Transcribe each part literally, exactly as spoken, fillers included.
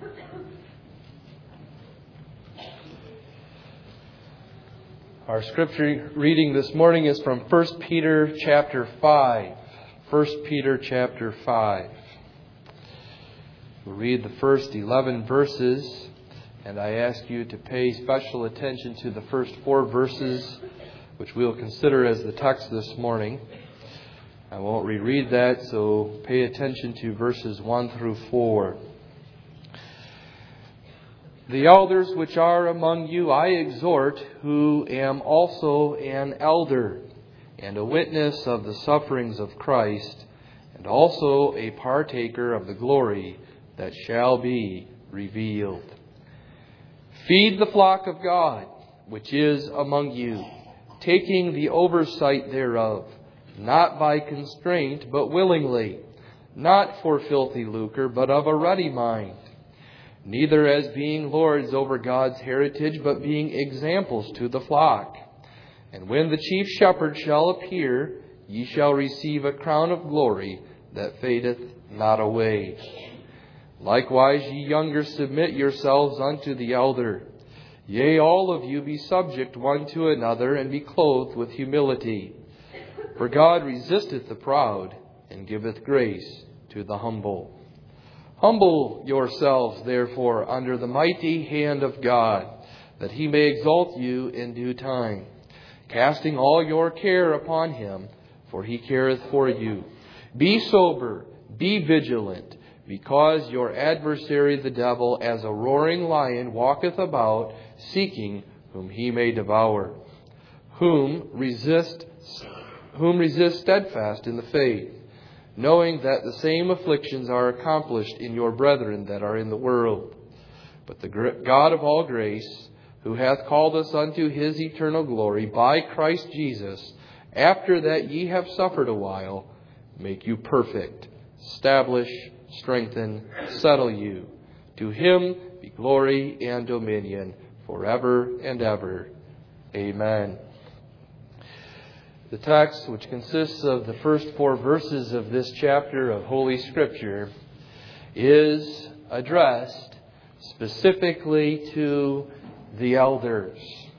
Our scripture reading this morning is from First Peter chapter five. First Peter chapter five. We'll read the first eleven verses, and I ask you to pay special attention to the first four verses, which we'll consider as the text this morning. I won't reread that, so pay attention to verses one through four. The elders which are among you I exhort, who am also an elder, and a witness of the sufferings of Christ, and also a partaker of the glory that shall be revealed. Feed the flock of God, which is among you, taking the oversight thereof, not by constraint, but willingly, not for filthy lucre, but of a ready mind, neither as being lords over God's heritage, but being examples to the flock. And when the chief shepherd shall appear, ye shall receive a crown of glory that fadeth not away. Likewise, ye younger, submit yourselves unto the elder. Yea, all of you be subject one to another, and be clothed with humility. For God resisteth the proud, and giveth grace to the humble. Humble yourselves, therefore, under the mighty hand of God, that He may exalt you in due time, casting all your care upon Him, for He careth for you. Be sober, be vigilant, because your adversary the devil, as a roaring lion, walketh about, seeking whom he may devour. Whom resist, whom resist steadfast in the faith, knowing that the same afflictions are accomplished in your brethren that are in the world. But the God of all grace, who hath called us unto His eternal glory by Christ Jesus, after that ye have suffered a while, make you perfect, establish, strengthen, settle you. To Him be glory and dominion forever and ever. Amen. The text, which consists of the first four verses of this chapter of Holy Scripture, is addressed specifically to the elders.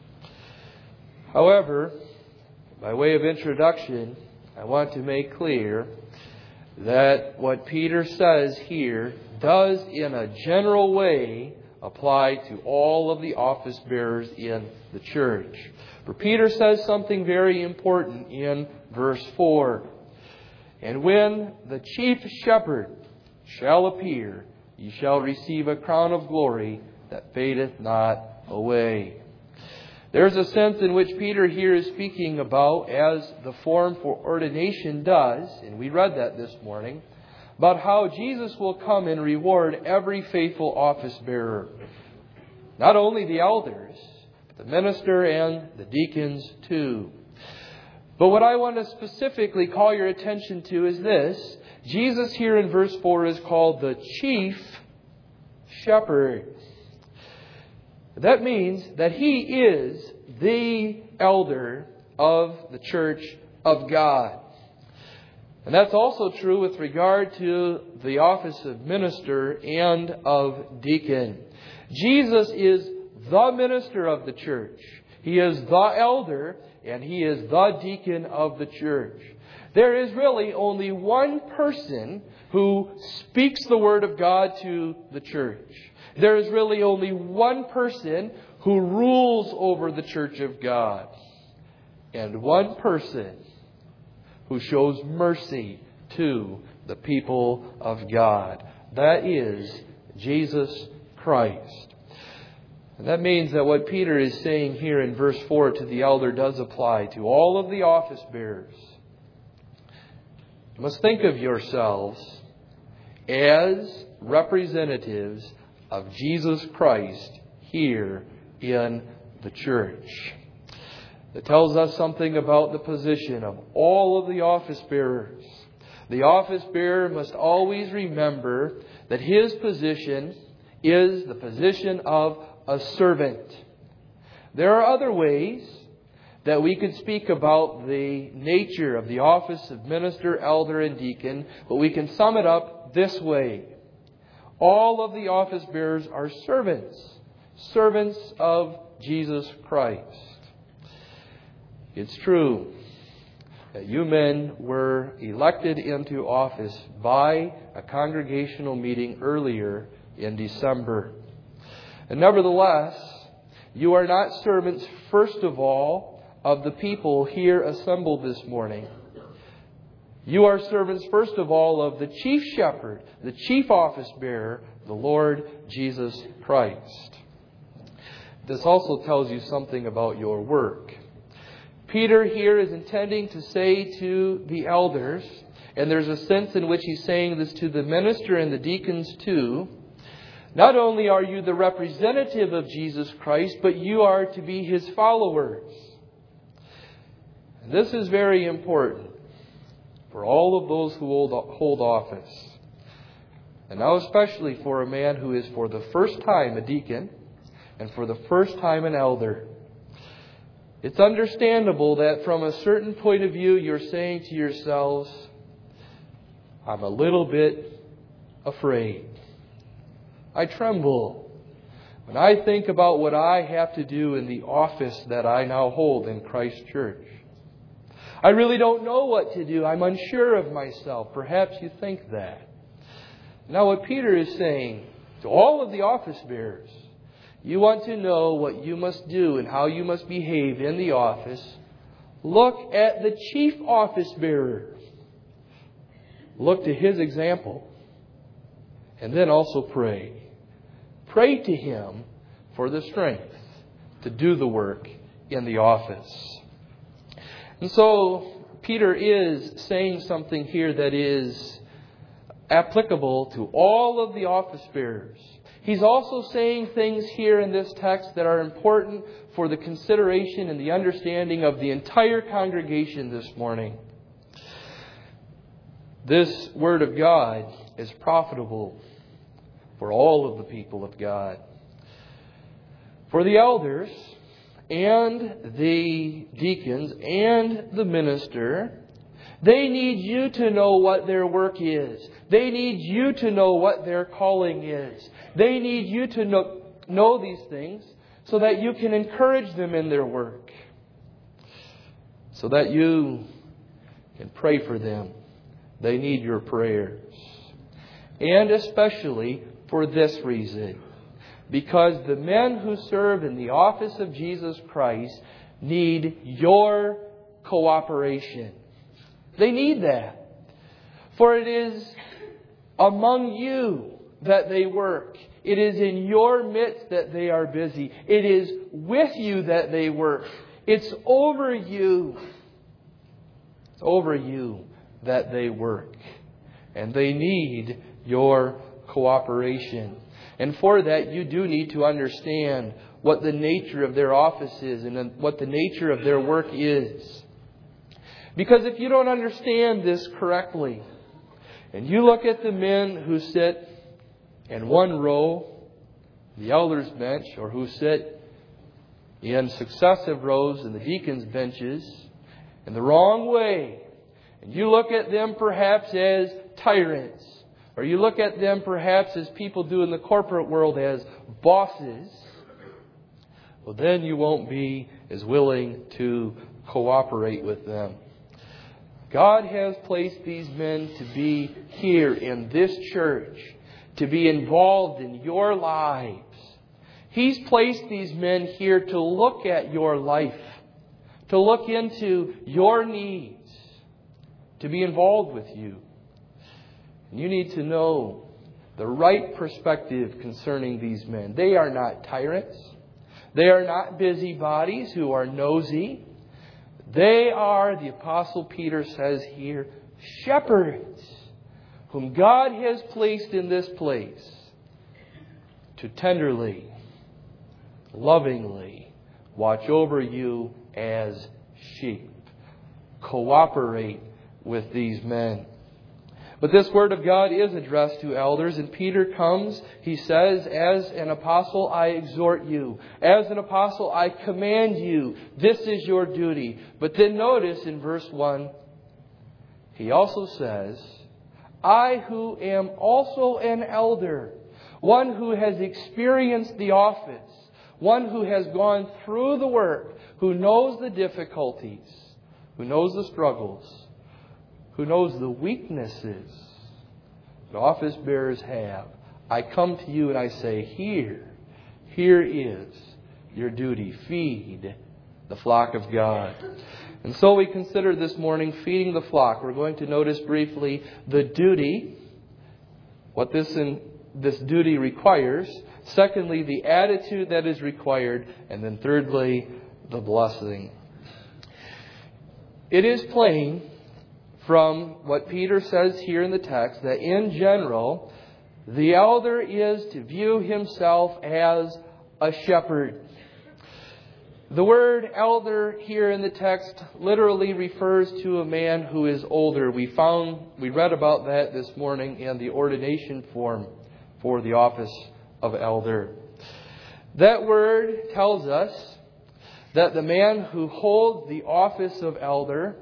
However, by way of introduction, I want to make clear that what Peter says here does, in a general way, apply to all of the office bearers in the church. For Peter says something very important in verse four. And when the chief shepherd shall appear, ye shall receive a crown of glory that fadeth not away. There's a sense in which Peter here is speaking about, as the form for ordination does, and we read that this morning, about how Jesus will come and reward every faithful office bearer. Not only the elders, the minister and the deacons too. But what I want to specifically call your attention to is this. Jesus here in verse four is called the chief shepherd. That means that He is the elder of the church of God. And that's also true with regard to the office of minister and of deacon. Jesus is the minister of the church. He is the elder, and He is the deacon of the church. There is really only one person who speaks the word of God to the church. There is really only one person who rules over the church of God. And one person who shows mercy to the people of God. That is Jesus Christ. And that means that what Peter is saying here in verse four to the elder does apply to all of the office bearers. You must think of yourselves as representatives of Jesus Christ here in the church. It tells us something about the position of all of the office bearers. The office bearer must always remember that his position is the position of a servant. There are other ways that we could speak about the nature of the office of minister, elder, and deacon, but we can sum it up this way. All of the office bearers are servants, servants of Jesus Christ. It's true that you men were elected into office by a congregational meeting earlier in December. And nevertheless, you are not servants, first of all, of the people here assembled this morning. You are servants, first of all, of the chief shepherd, the chief office bearer, the Lord Jesus Christ. This also tells you something about your work. Peter here is intending to say to the elders, and there's a sense in which he's saying this to the minister and the deacons too, not only are you the representative of Jesus Christ, but you are to be His followers. And this is very important for all of those who hold office. And now especially for a man who is for the first time a deacon and for the first time an elder. It's understandable that from a certain point of view you're saying to yourselves, I'm a little bit afraid. I tremble when I think about what I have to do in the office that I now hold in Christ Church. I really don't know what to do. I'm unsure of myself. Perhaps you think that. Now what Peter is saying to all of the office bearers, you want to know what you must do and how you must behave in the office. Look at the chief office bearer. Look to his example. And then also pray. Pray to him for the strength to do the work in the office. And so Peter is saying something here that is applicable to all of the office bearers. He's also saying things here in this text that are important for the consideration and the understanding of the entire congregation this morning. This Word of God is profitable for all of the people of God. For the elders and the deacons and the minister, they need you to know what their work is. They need you to know what their calling is. They need you to know, know these things so that you can encourage them in their work. So that you can pray for them. They need your prayers. And especially for this reason. Because the men who serve in the office of Jesus Christ need your cooperation. They need that. For it is among you that they work. It is in your midst that they are busy. It is with you that they work. It's over you. It's over you that they work. And they need your cooperation. And for that, you do need to understand what the nature of their office is and what the nature of their work is. Because if you don't understand this correctly, and you look at the men who sit in one row, the elders' bench, or who sit in successive rows in the deacons' benches, in the wrong way, and you look at them perhaps as tyrants, or you look at them perhaps as people do in the corporate world as bosses, well, then you won't be as willing to cooperate with them. God has placed these men to be here in this church, to be involved in your lives. He's placed these men here to look at your life, to look into your needs, to be involved with you. And you need to know the right perspective concerning these men. They are not tyrants. They are not busybodies who are nosy. They are, the Apostle Peter says here, shepherds whom God has placed in this place to tenderly, lovingly watch over you as sheep. Cooperate with these men. But this Word of God is addressed to elders, and Peter comes, he says, as an apostle I exhort you. As an apostle I command you. This is your duty. But then notice in verse one, he also says, I who am also an elder. one who has experienced the office, one who has gone through the work, who knows the difficulties, who knows the struggles, who knows the weaknesses that office bearers have. I come to you and I say, here, here is your duty. Feed the flock of God. And so we consider this morning feeding the flock. We're going to notice briefly the duty, what this in, this duty requires. Secondly, the attitude that is required. And then thirdly, the blessing. It is plain from what Peter says here in the text that in general, the elder is to view himself as a shepherd. The word elder here in the text literally refers to a man who is older. We found, we read about that this morning in the ordination form for the office of elder. That word tells us that the man who holds the office of elder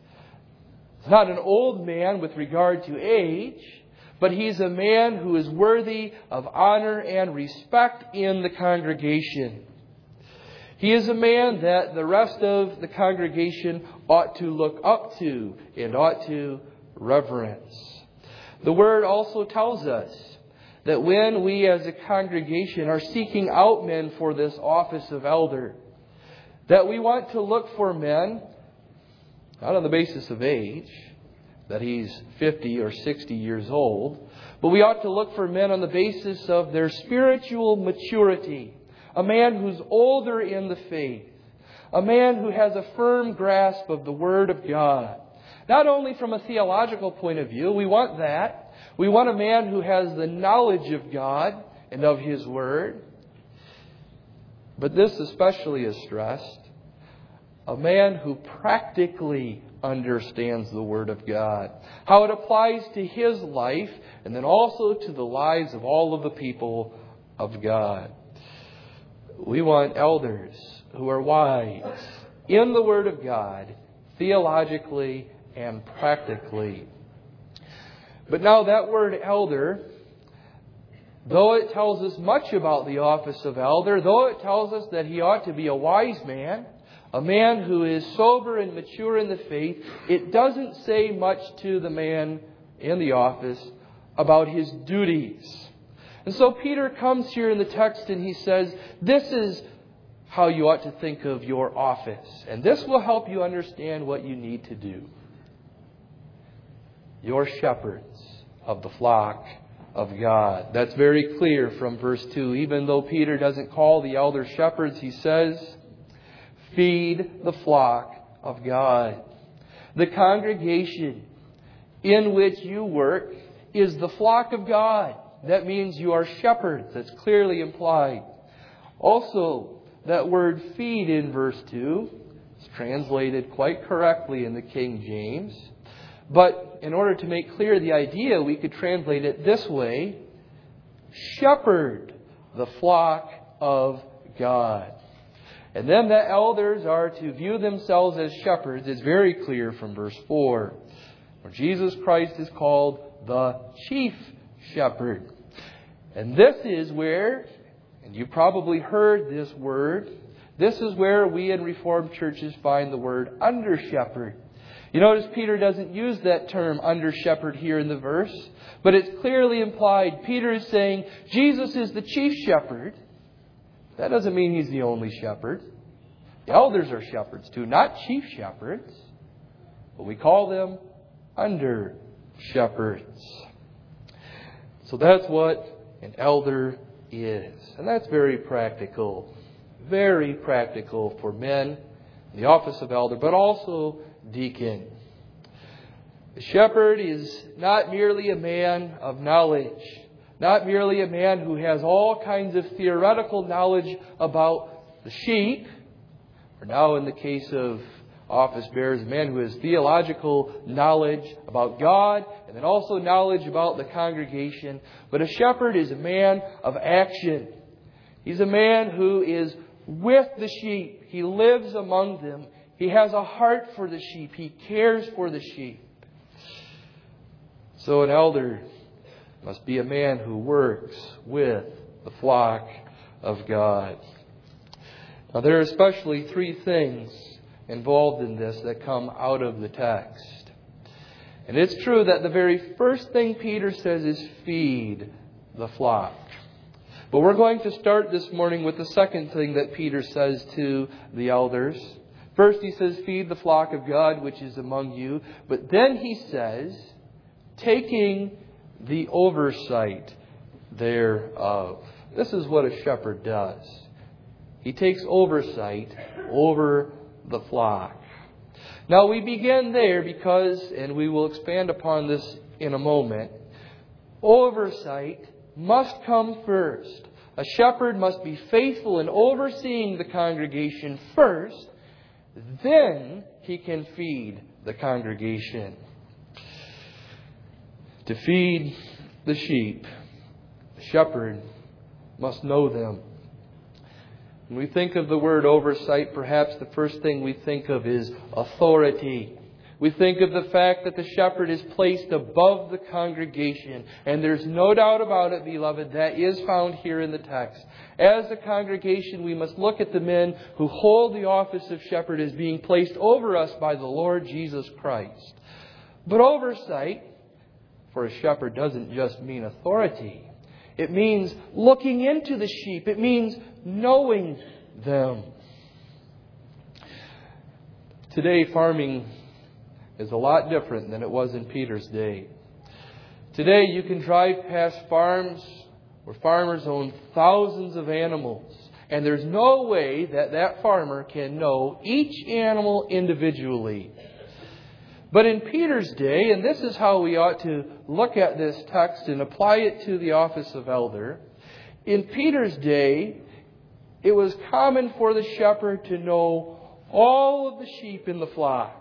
is not an old man with regard to age, but he's a man who is worthy of honor and respect in the congregation. He is a man that the rest of the congregation ought to look up to and ought to reverence. The Word also tells us that when we as a congregation are seeking out men for this office of elder, that we want to look for men, not on the basis of age, that he's fifty or sixty years old, but we ought to look for men on the basis of their spiritual maturity. A man who's older in the faith. A man who has a firm grasp of the Word of God. Not only from a theological point of view, we want that. We want a man who has the knowledge of God and of His Word. But this especially is stressed. A man who practically understands the Word of God. How it applies to his life and then also to the lives of all of the people of God. We want elders who are wise in the Word of God, theologically and practically. But now that word elder, though it tells us much about the office of elder, though it tells us that he ought to be a wise man, a man who is sober and mature in the faith, it doesn't say much to the man in the office about his duties. And so Peter comes here in the text and he says, this is how you ought to think of your office. And this will help you understand what you need to do. You're shepherds of the flock of God. That's very clear from verse two. Even though Peter doesn't call the elders shepherds, he says, feed the flock of God. The congregation in which you work is the flock of God. That means you are shepherds. That's clearly implied. Also, that word feed in verse two is translated quite correctly in the King James. But in order to make clear the idea, we could translate it this way. Shepherd the flock of God. And then the elders are to view themselves as shepherds. It's very clear from verse four, where Jesus Christ is called the chief shepherd. And this is where, and you probably heard this word, this is where we in Reformed churches find the word under shepherd. You notice Peter doesn't use that term under shepherd here in the verse, but it's clearly implied. Peter is saying Jesus is the chief shepherd. That doesn't mean He's the only shepherd. The elders are shepherds too, not chief shepherds, but we call them under shepherds. So that's what an elder is. And that's very practical. Very practical for men in the office of elder, but also deacon. The shepherd is not merely a man of knowledge, not merely a man who has all kinds of theoretical knowledge about the sheep, or now in the case of office bearers, a man who has theological knowledge about God and then also knowledge about the congregation. But a shepherd is a man of action. He's a man who is with the sheep. He lives among them. He has a heart for the sheep. He cares for the sheep. So an elder must be a man who works with the flock of God. Now, there are especially three things involved in this that come out of the text. And it's true that the very first thing Peter says is feed the flock. But we're going to start this morning with the second thing that Peter says to the elders. First he says, feed the flock of God which is among you. But then he says, taking the oversight thereof. This is what a shepherd does. He takes oversight over the flock. Now we begin there because, and we will expand upon this in a moment, oversight must come first. A shepherd must be faithful in overseeing the congregation first, then he can feed the congregation. To feed the sheep, the shepherd must know them. When we think of the word oversight, perhaps the first thing we think of is authority. We think of the fact that the shepherd is placed above the congregation. And there's no doubt about it, beloved, that is found here in the text. As a congregation, we must look at the men who hold the office of shepherd as being placed over us by the Lord Jesus Christ. But oversight for a shepherd doesn't just mean authority. It means looking into the sheep. It means knowing them. Today, farming is a lot different than it was in Peter's day. Today, you can drive past farms where farmers own thousands of animals. And there's no way that that farmer can know each animal individually. But in Peter's day, and this is how we ought to look at this text and apply it to the office of elder. In Peter's day, it was common for the shepherd to know all of the sheep in the flock.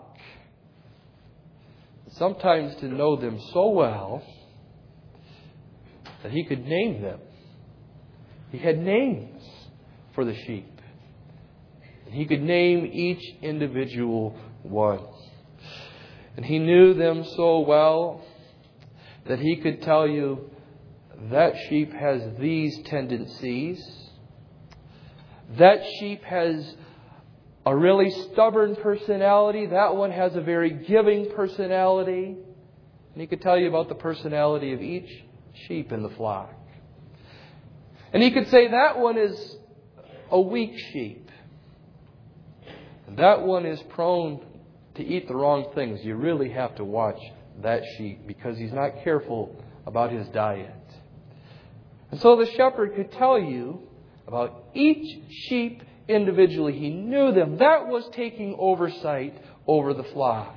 Sometimes to know them so well that he could name them. He had names for the sheep. He could name each individual one. And he knew them so well that he could tell you that sheep has these tendencies. That sheep has a really stubborn personality. That one has a very giving personality. And he could tell you about the personality of each sheep in the flock. And he could say that one is a weak sheep. And that one is prone to eat the wrong things. You really have to watch that sheep because he's not careful about his diet. And so the shepherd could tell you about each sheep individually. He knew them. That was taking oversight over the flock.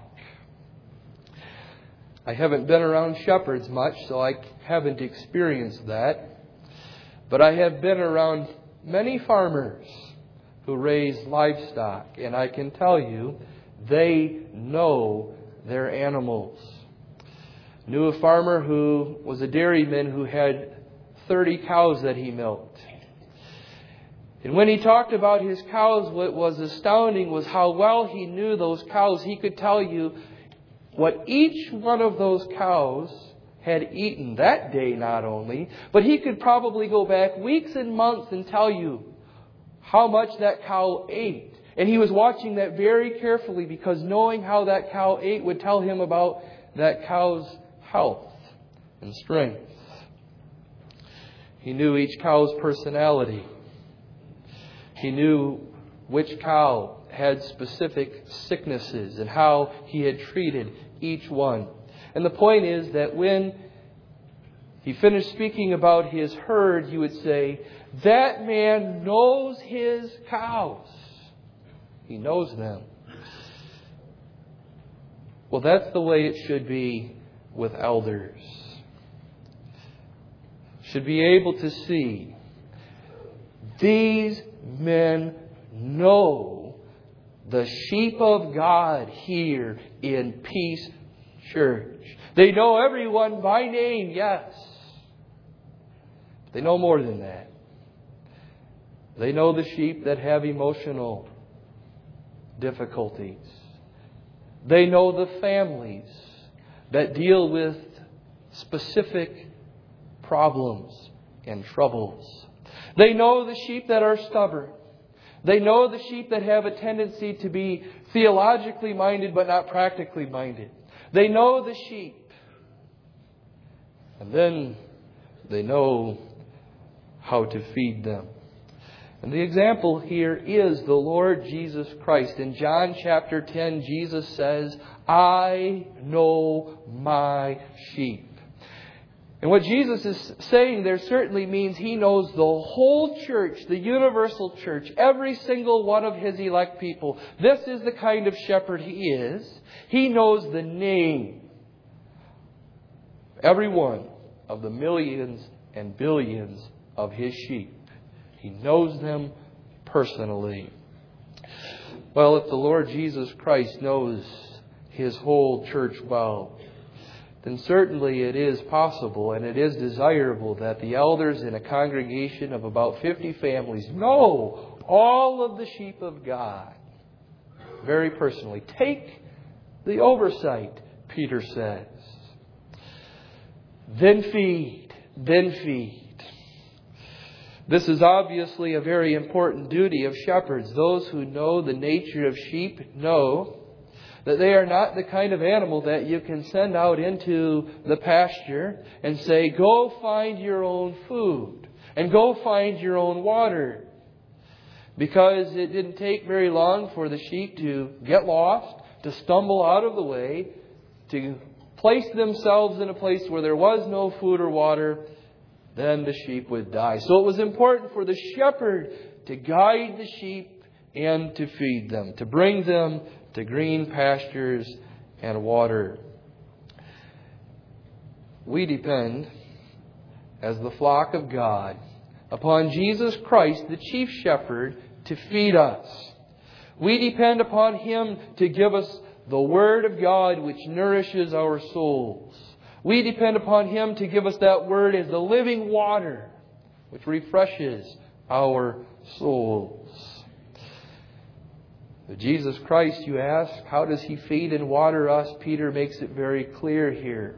I haven't been around shepherds much, so I haven't experienced that. But I have been around many farmers who raise livestock, and I can tell you they know their animals. Knew a farmer who was a dairyman who had thirty cows that he milked. And when he talked about his cows, what was astounding was how well he knew those cows. He could tell you what each one of those cows had eaten that day not only, but he could probably go back weeks and months and tell you how much that cow ate. And he was watching that very carefully because knowing how that cow ate would tell him about that cow's health and strength. He knew each cow's personality. He knew which cow had specific sicknesses and how he had treated each one. And the point is that when he finished speaking about his herd, he would say, that man knows his cows. He knows them. Well, that's the way it should be with elders. Should be able to see these men know the sheep of God here in Peace Church. They know everyone by name, yes. They know more than that. They know the sheep that have emotional difficulties. They know the families that deal with specific problems and troubles. They know the sheep that are stubborn. They know the sheep that have a tendency to be theologically minded but not practically minded. They know the sheep. And then they know how to feed them. And the example here is the Lord Jesus Christ. In John chapter ten, Jesus says, I know my sheep. And what Jesus is saying there certainly means He knows the whole church, the universal church, every single one of His elect people. This is the kind of shepherd He is. He knows the name, every one of the millions and billions of His sheep. He knows them personally. Well, if the Lord Jesus Christ knows His whole church well, then certainly it is possible and it is desirable that the elders in a congregation of about fifty families know all of the sheep of God very personally. Take the oversight, Peter says. Then feed, then feed. This is obviously a very important duty of shepherds. Those who know the nature of sheep know that they are not the kind of animal that you can send out into the pasture and say, go find your own food and go find your own water. Because it didn't take very long for the sheep to get lost, to stumble out of the way, to place themselves in a place where there was no food or water, then the sheep would die. So it was important for the shepherd to guide the sheep and to feed them, to bring them to green pastures and water. We depend, as the flock of God, upon Jesus Christ, the chief shepherd, to feed us. We depend upon Him to give us the Word of God which nourishes our souls. We depend upon Him to give us that Word as the living water which refreshes our souls. Jesus Christ, you ask, how does He feed and water us? Peter makes it very clear here.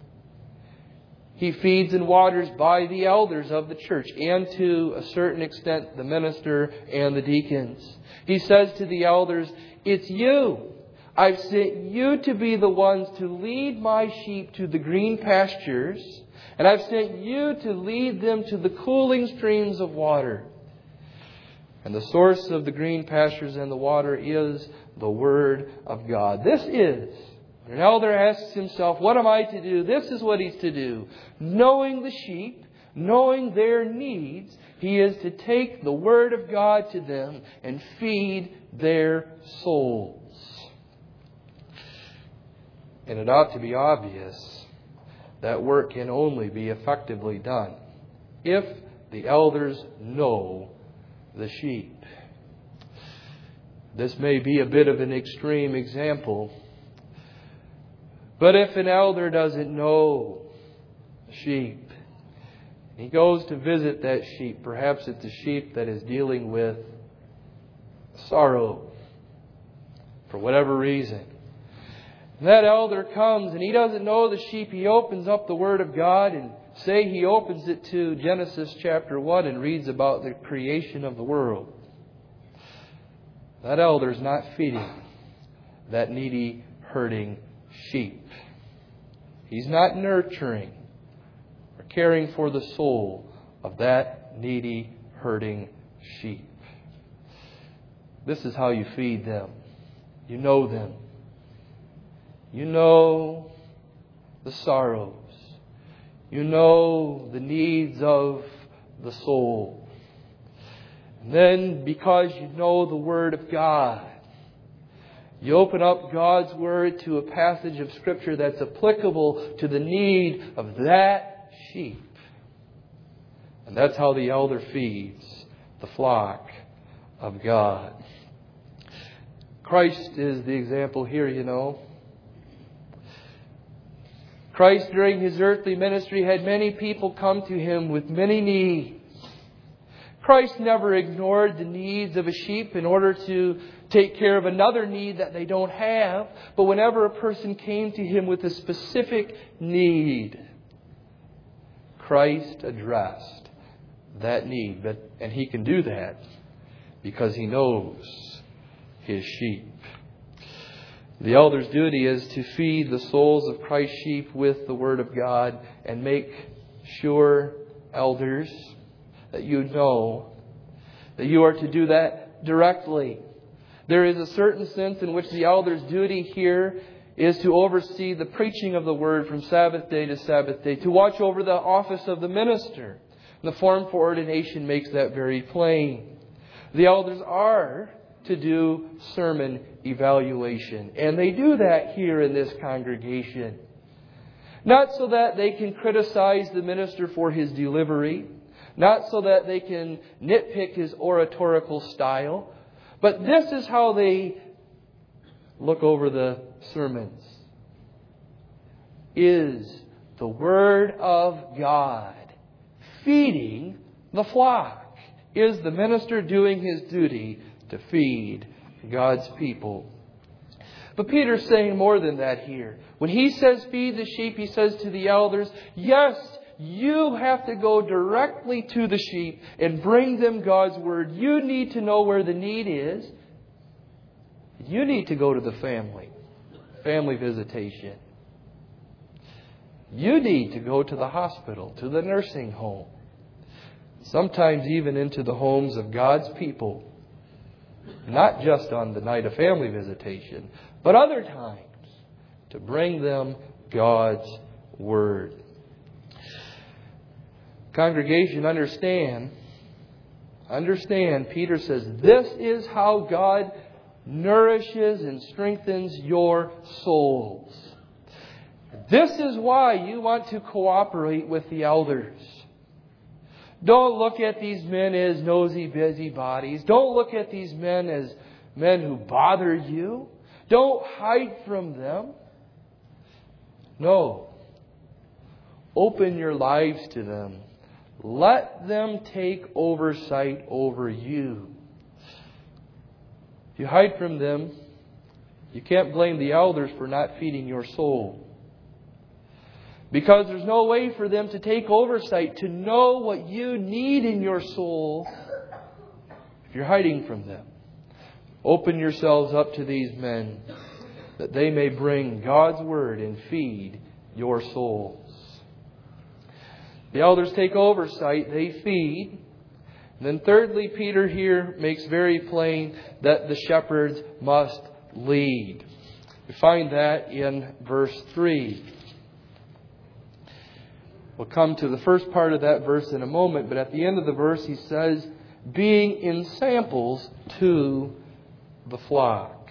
He feeds and waters by the elders of the church and to a certain extent the minister and the deacons. He says to the elders, it's you. I've sent you to be the ones to lead my sheep to the green pastures, and I've sent you to lead them to the cooling streams of water. And the source of the green pastures and the water is the Word of God. This is, when an elder asks himself, what am I to do? This is what he's to do. Knowing the sheep, knowing their needs, he is to take the Word of God to them and feed their souls. And it ought to be obvious that work can only be effectively done if the elders know the sheep. This may be a bit of an extreme example, but if an elder doesn't know the sheep, he goes to visit that sheep, perhaps it's a sheep that is dealing with sorrow for whatever reason. And that elder comes and he doesn't know the sheep. He opens up the Word of God and say he opens it to Genesis chapter one and reads about the creation of the world. That elder is not feeding that needy, hurting sheep. He's not nurturing or caring for the soul of that needy, hurting sheep. This is how you feed them. You know them. You know the sorrows. You know the needs of the soul. And then, because you know the Word of God, you open up God's Word to a passage of Scripture that's applicable to the need of that sheep. And that's how the elder feeds the flock of God. Christ is the example here, you know. Christ, during His earthly ministry, had many people come to Him with many needs. Christ never ignored the needs of a sheep in order to take care of another need that they don't have. But whenever a person came to Him with a specific need, Christ addressed that need. But, and He can do that because He knows His sheep. The elder's duty is to feed the souls of Christ's sheep with the Word of God and make sure, elders, that you know that you are to do that directly. There is a certain sense in which the elder's duty here is to oversee the preaching of the Word from Sabbath day to Sabbath day, to watch over the office of the minister. The form for ordination makes that very plain. The elders are to do sermon evaluation. And they do that here in this congregation. Not so that they can criticize the minister for his delivery. Not so that they can nitpick his oratorical style. But this is how they look over the sermons. Is the Word of God feeding the flock? Is the minister doing his duty to feed God's people? But Peter's saying more than that here. When he says feed the sheep, he says to the elders, yes, you have to go directly to the sheep and bring them God's Word. You need to know where the need is. You need to go to the family. Family visitation. You need to go to the hospital, to the nursing home. Sometimes even into the homes of God's people. Not just on the night of family visitation, but other times to bring them God's Word. Congregation, understand, understand, Peter says, this is how God nourishes and strengthens your souls. This is why you want to cooperate with the elders. Don't look at these men as nosy busybodies. Don't look at these men as men who bother you. Don't hide from them. No. Open your lives to them. Let them take oversight over you. If you hide from them, you can't blame the elders for not feeding your soul. Because there's no way for them to take oversight, to know what you need in your soul, if you're hiding from them. Open yourselves up to these men, that they may bring God's Word and feed your souls. The elders take oversight, they feed. And then thirdly, Peter here makes very plain that the shepherds must lead. We find that in verse three. We'll come to the first part of that verse in a moment, but at the end of the verse he says, being in samples to the flock.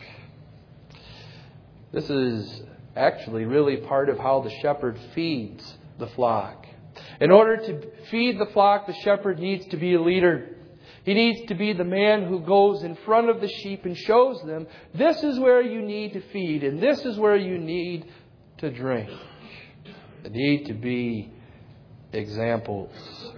This is actually really part of how the shepherd feeds the flock. In order to feed the flock, the shepherd needs to be a leader. He needs to be the man who goes in front of the sheep and shows them, this is where you need to feed and this is where you need to drink. They need to be examples.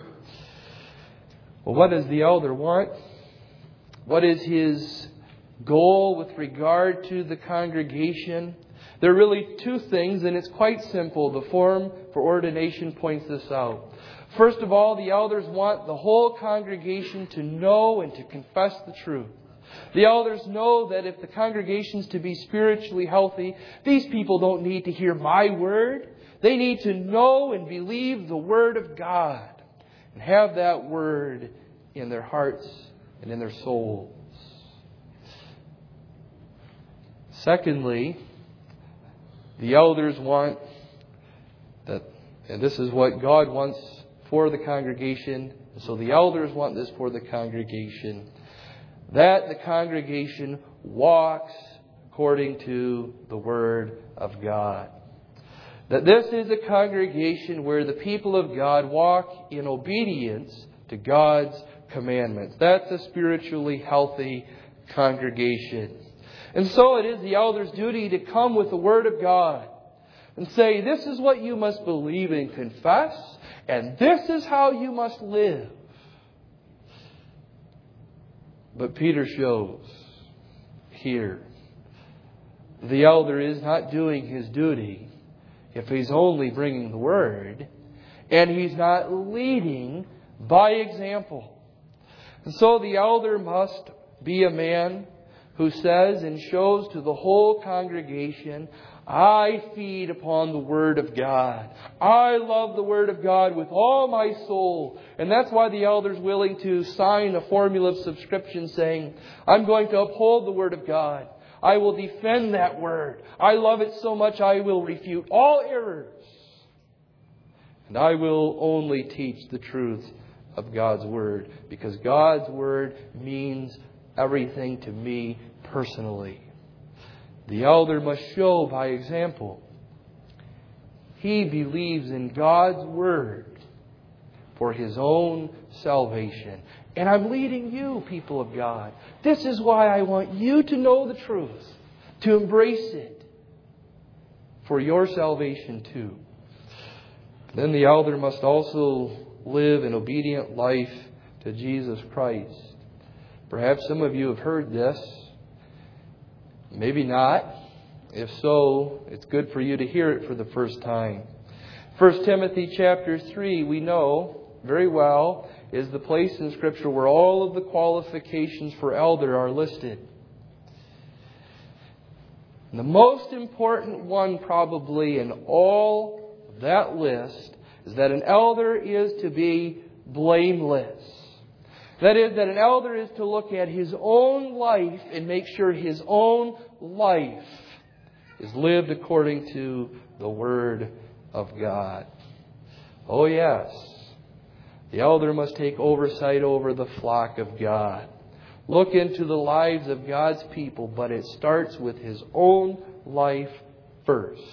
Well, what does the elder want? What is his goal with regard to the congregation? There are really two things, and it's quite simple. The form for ordination points this out. First of all, the elders want the whole congregation to know and to confess the truth. The elders know that if the congregation is to be spiritually healthy, these people don't need to hear my word. They need to know and believe the Word of God and have that Word in their hearts and in their souls. Secondly, the elders want that, and this is what God wants for the congregation, so the elders want this for the congregation, that the congregation walks according to the Word of God. That this is a congregation where the people of God walk in obedience to God's commandments. That's a spiritually healthy congregation. And so it is the elder's duty to come with the Word of God and say, this is what you must believe and confess, and this is how you must live. But Peter shows here the elder is not doing his duty if he's only bringing the Word And he's not leading by example. And so the elder must be a man who says and shows to the whole congregation, I feed upon the Word of God. I love the Word of God with all my soul. And that's why the elder's willing to sign a formula of subscription saying, I'm going to uphold the Word of God. I will defend that Word. I love it so much I will refute all errors. And I will only teach the truth of God's Word, because God's Word means everything to me personally. The elder must show by example. He believes in God's Word for his own salvation. And I'm leading you, people of God. This is why I want you to know the truth, to embrace it for your salvation too. Then the elder must also live an obedient life to Jesus Christ. Perhaps some of you have heard this. Maybe not. If so, it's good for you to hear it for the first time. First Timothy chapter three, we know very well, is the place in Scripture where all of the qualifications for elder are listed. And the most important one probably in all of that list is that an elder is to be blameless. That is, that an elder is to look at his own life and make sure his own life is lived according to the Word of God. Oh yes, the elder must take oversight over the flock of God. Look into the lives of God's people, but it starts with his own life first.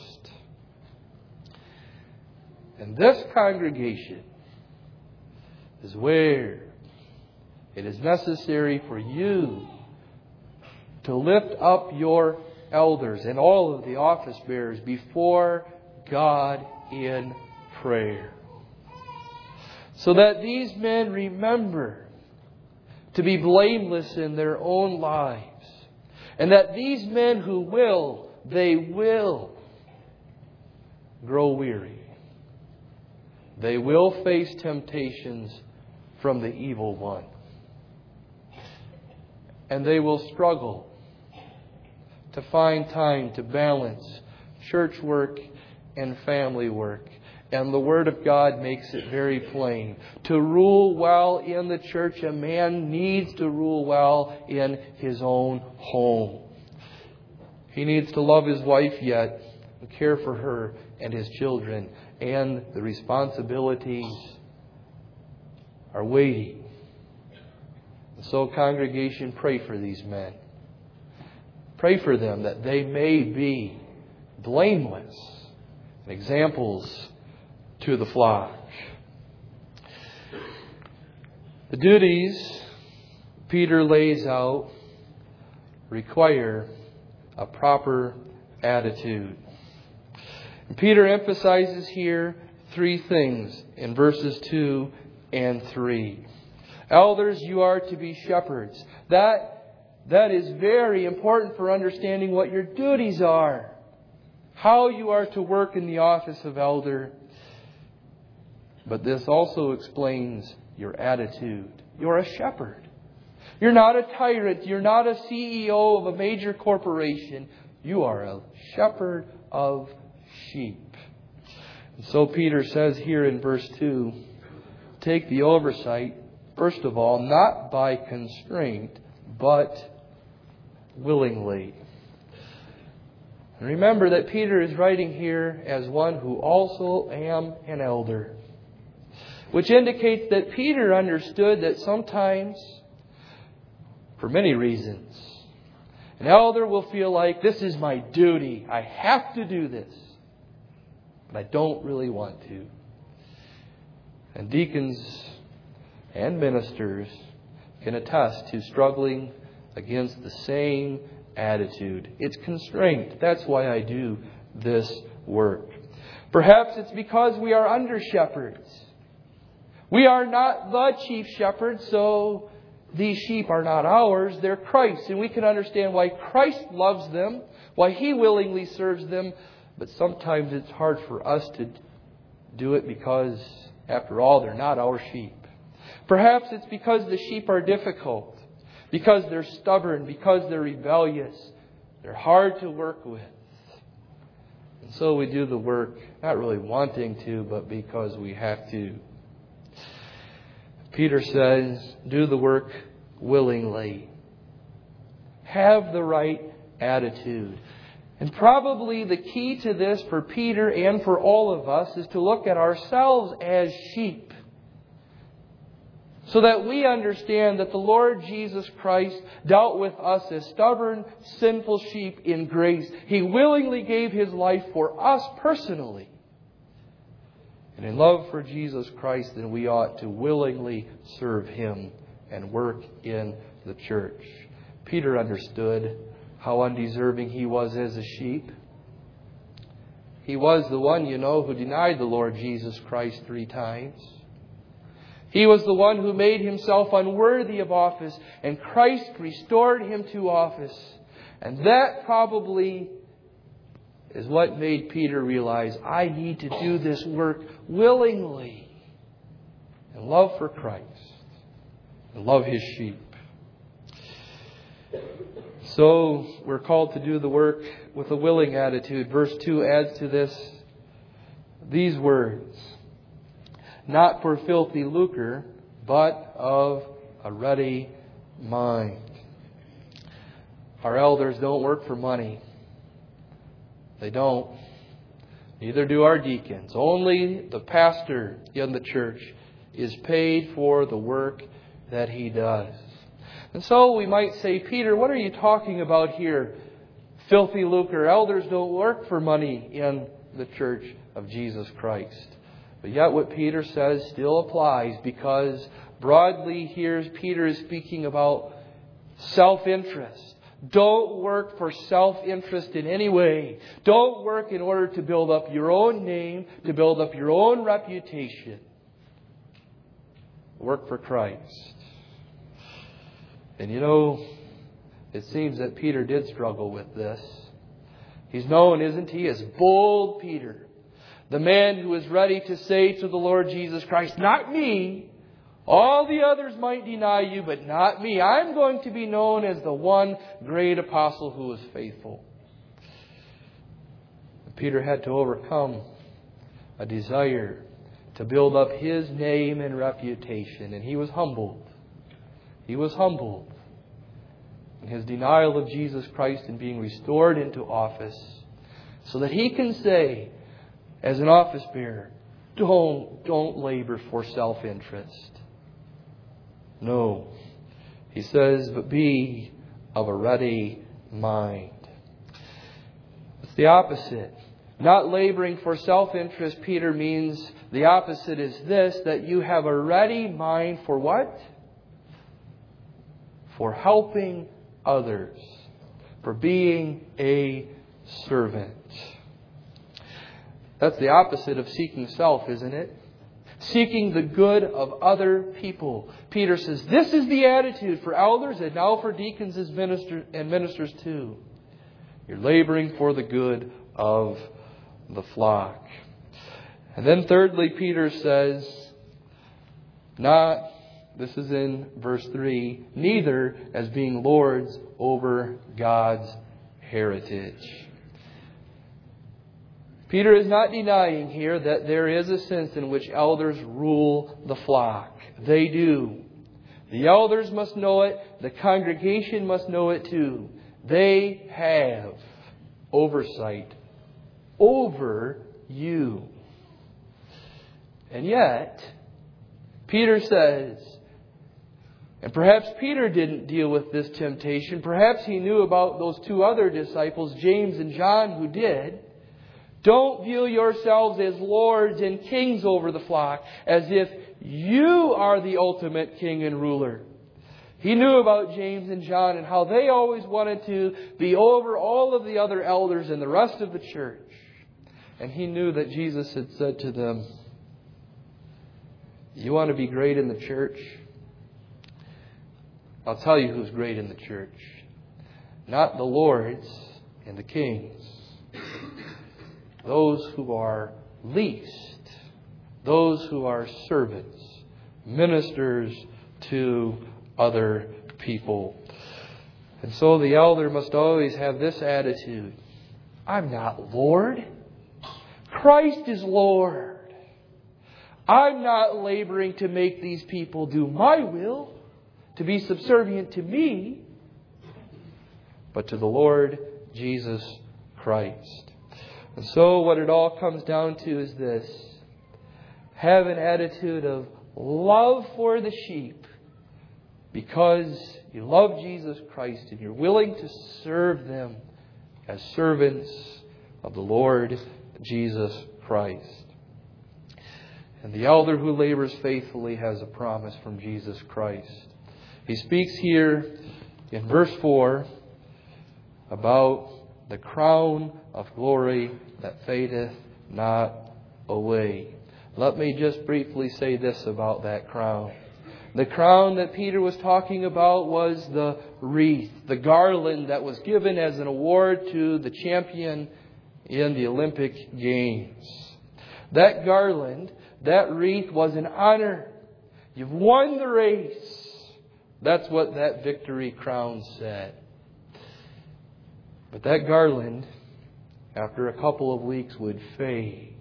And this congregation is where it is necessary for you to lift up your elders and all of the office bearers before God in prayer, so that these men remember to be blameless in their own lives, and that these men who will, they will grow weary. They will face temptations from the evil one. And they will struggle to find time to balance church work and family work. And the Word of God makes it very plain. To rule well in the church, a man needs to rule well in his own home. He needs to love his wife yet and care for her and his children. And the responsibilities are weighty. And so, congregation, pray for these men. Pray for them that they may be blameless and examples to the flock. The duties Peter lays out require a proper attitude. And Peter emphasizes here three things in verses two and three. Elders, you are to be shepherds. That, that is very important for understanding what your duties are. How you are to work in the office of elder. But this also explains your attitude. You're a shepherd. You're not a tyrant. You're not a C E O of a major corporation. You are a shepherd of sheep. And so Peter says here in verse two, take the oversight, first of all, not by constraint, but willingly. And remember that Peter is writing here as one who also am an elder, which indicates that Peter understood that sometimes, for many reasons, an elder will feel like, this is my duty. I have to do this. But I don't really want to. And deacons and ministers can attest to struggling against the same attitude. It's constraint. That's why I do this work. Perhaps it's because we are under shepherds. We are not the chief shepherd, so these sheep are not ours. They're Christ's. And we can understand why Christ loves them, why He willingly serves them. But sometimes it's hard for us to do it because, after all, they're not our sheep. Perhaps it's because the sheep are difficult, because they're stubborn, because they're rebellious. They're hard to work with. And so we do the work, not really wanting to, but because we have to. Peter says, do the work willingly. Have the right attitude. And probably the key to this for Peter and for all of us is to look at ourselves as sheep. So that we understand that the Lord Jesus Christ dealt with us as stubborn, sinful sheep in grace. He willingly gave His life for us personally. And in love for Jesus Christ, then we ought to willingly serve Him and work in the church. Peter understood how undeserving he was as a sheep. He was the one, you know, who denied the Lord Jesus Christ three times. He was the one who made himself unworthy of office, and Christ restored him to office. And that probably is what made Peter realize, I need to do this work willingly in love for Christ and love His sheep. So we're called to do the work with a willing attitude. Verse two adds to this these words, not for filthy lucre, but of a ready mind. Our elders don't work for money. They don't. Neither do our deacons. Only the pastor in the church is paid for the work that he does. And so we might say, Peter, what are you talking about here? Filthy lucre. Elders don't work for money in the church of Jesus Christ. But yet what Peter says still applies, because broadly here Peter is speaking about self-interest. Don't work for self-interest in any way. Don't work in order to build up your own name, to build up your own reputation. Work for Christ. And you know, it seems that Peter did struggle with this. He's known, isn't he, as bold Peter. The man who is ready to say to the Lord Jesus Christ, not me. All the others might deny you, but not me. I'm going to be known as the one great apostle who is faithful. Peter had to overcome a desire to build up his name and reputation. And he was humbled. He was humbled in his denial of Jesus Christ and being restored into office, so that he can say, as an office bearer, don't, don't labor for self-interest. No. He says, but be of a ready mind. It's the opposite. Not laboring for self-interest, Peter means the opposite is this, that you have a ready mind for what? For helping others. For being a servant. That's the opposite of seeking self, isn't it? Seeking the good of other people. Peter says, this is the attitude for elders and now for deacons as minister, and ministers too. You're laboring for the good of the flock. And then thirdly, Peter says, not, this is in verse three, neither as being lords over God's heritage. Peter is not denying here that there is a sense in which elders rule the flock. They do. The elders must know it. The congregation must know it too. They have oversight over you. And yet, Peter says, and perhaps Peter didn't deal with this temptation. Perhaps he knew about those two other disciples, James and John, who did. Don't view yourselves as lords and kings over the flock, as if you are the ultimate king and ruler. He knew about James and John and how they always wanted to be over all of the other elders and the rest of the church. And he knew that Jesus had said to them, you want to be great in the church? I'll tell you who's great in the church. Not the lords and the kings. Those who are least those who are servants, ministers to other people. And so the elder must always have this attitude: I'm not Lord. Christ is Lord. I'm not laboring to make these people do my will, to be subservient to me, but to the Lord Jesus Christ. And so what it all comes down to is this: have an attitude of love for the sheep because you love Jesus Christ and you're willing to serve them as servants of the Lord Jesus Christ. And the elder who labors faithfully has a promise from Jesus Christ. He speaks here in verse four about the crown of glory that fadeth not away. Let me just briefly say this about that crown. The crown that Peter was talking about was the wreath, the garland that was given as an award to the champion in the Olympic Games. That garland, that wreath was an honor. You've won the race. That's what that victory crown said. But that garland, after a couple of weeks, would fade.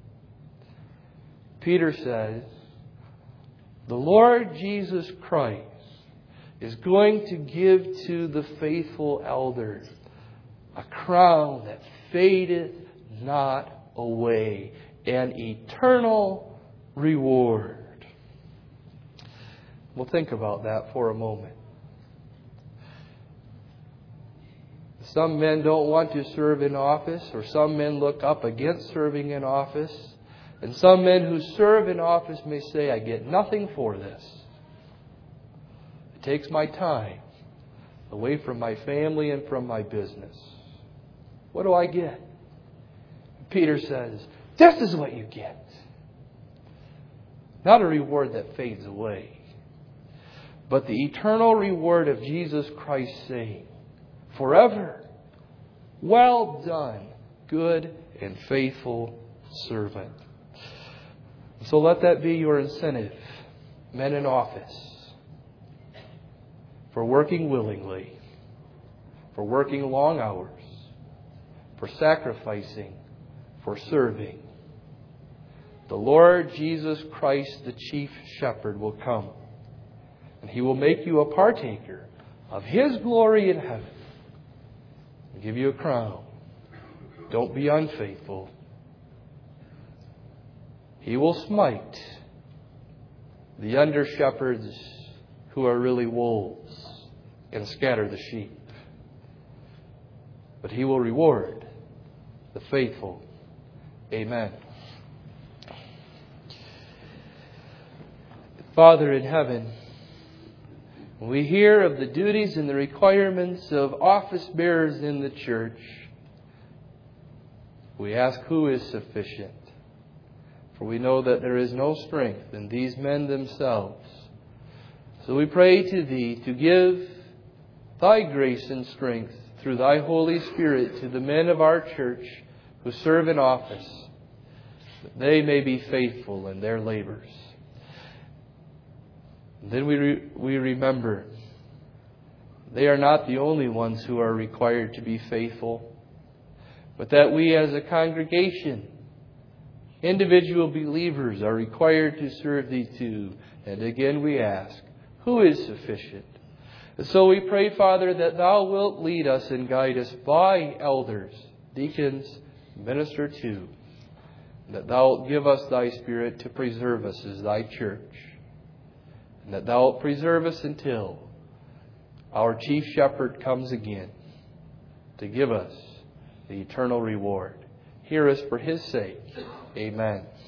Peter says, the Lord Jesus Christ is going to give to the faithful elder a crown that fadeth not away, an eternal reward. We'll think about that for a moment. Some men don't want to serve in office, or some men look up against serving in office. And some men who serve in office may say, I get nothing for this. It takes my time away from my family and from my business. What do I get? Peter says, this is what you get. Not a reward that fades away, but the eternal reward of Jesus Christ saying, forever, well done, good and faithful servant. So let that be your incentive, men in office, for working willingly, for working long hours, for sacrificing, for serving. The Lord Jesus Christ, the chief shepherd, will come, and He will make you a partaker of His glory in heaven and give you a crown. Don't be unfaithful. He will smite the under shepherds who are really wolves and scatter the sheep. But He will reward the faithful. Amen. Father in heaven, when we hear of the duties and the requirements of office bearers in the church, we ask, who is sufficient? For we know that there is no strength in these men themselves. So we pray to Thee to give Thy grace and strength through Thy Holy Spirit to the men of our church who serve in office, that they may be faithful in their labors. And then we re- we remember they are not the only ones who are required to be faithful, but that we as a congregation, individual believers, are required to serve Thee too. And again we ask, who is sufficient? And so we pray, Father, that Thou wilt lead us and guide us by elders, deacons, minister too, and that Thou wilt give us Thy Spirit to preserve us as Thy church, and that Thou wilt preserve us until our chief shepherd comes again to give us the eternal reward. Hear us for His sake. Amen.